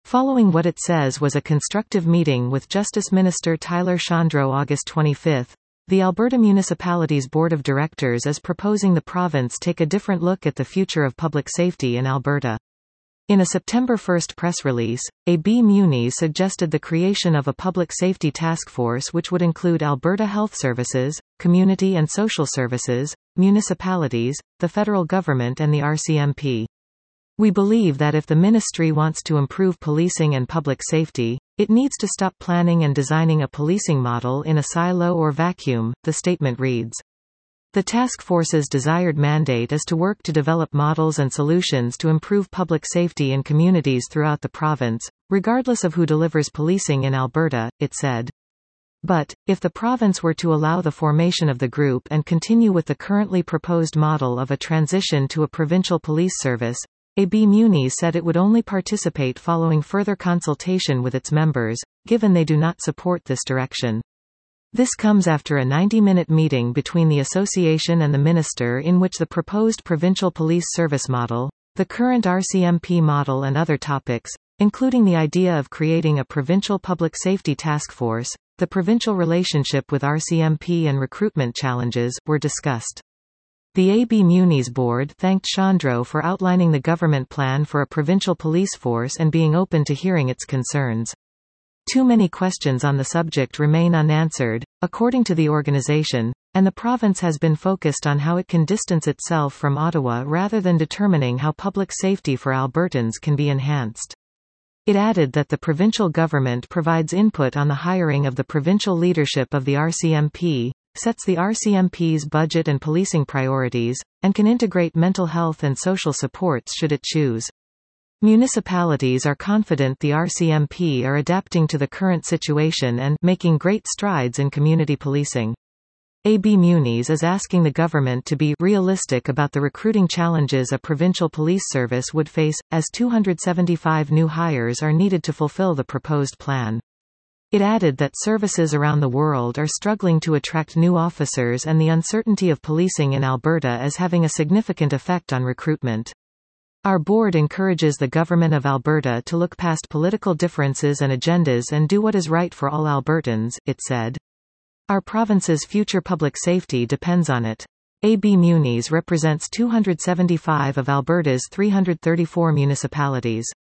Following what it says was a constructive meeting with Justice Minister Tyler Shandro August 25, the Alberta Municipalities Board of Directors is proposing the province take a different look at the future of public safety in Alberta. In a September 1 press release, AB Muni suggested the creation of a public safety task force which would include Alberta Health Services, Community and Social Services, municipalities, the federal government and the RCMP. We believe that if the ministry wants to improve policing and public safety, it needs to stop planning and designing a policing model in a silo or vacuum, the statement reads. The task force's desired mandate is to work to develop models and solutions to improve public safety in communities throughout the province, regardless of who delivers policing in Alberta, it said. But, if the province were to allow the formation of the group and continue with the currently proposed model of a transition to a provincial police service, AB Muni said it would only participate following further consultation with its members, given they do not support this direction. This comes after a 90-minute meeting between the association and the minister in which the proposed provincial police service model, the current RCMP model and other topics, including the idea of creating a provincial public safety task force, the provincial relationship with RCMP and recruitment challenges, were discussed. The AB Muni's board thanked Shandro for outlining the government plan for a provincial police force and being open to hearing its concerns. Too many questions on the subject remain unanswered, according to the organization, and the province has been focused on how it can distance itself from Ottawa rather than determining how public safety for Albertans can be enhanced. It added that the provincial government provides input on the hiring of the provincial leadership of the RCMP, sets the RCMP's budget and policing priorities, and can integrate mental health and social supports should it choose. Municipalities are confident the RCMP are adapting to the current situation and making great strides in community policing. AB Munis is asking the government to be realistic about the recruiting challenges a provincial police service would face, as 275 new hires are needed to fulfill the proposed plan. It added that services around the world are struggling to attract new officers and the uncertainty of policing in Alberta is having a significant effect on recruitment. Our board encourages the Government of Alberta to look past political differences and agendas and do what is right for all Albertans, it said. Our province's future public safety depends on it. AB Munis represents 275 of Alberta's 334 municipalities.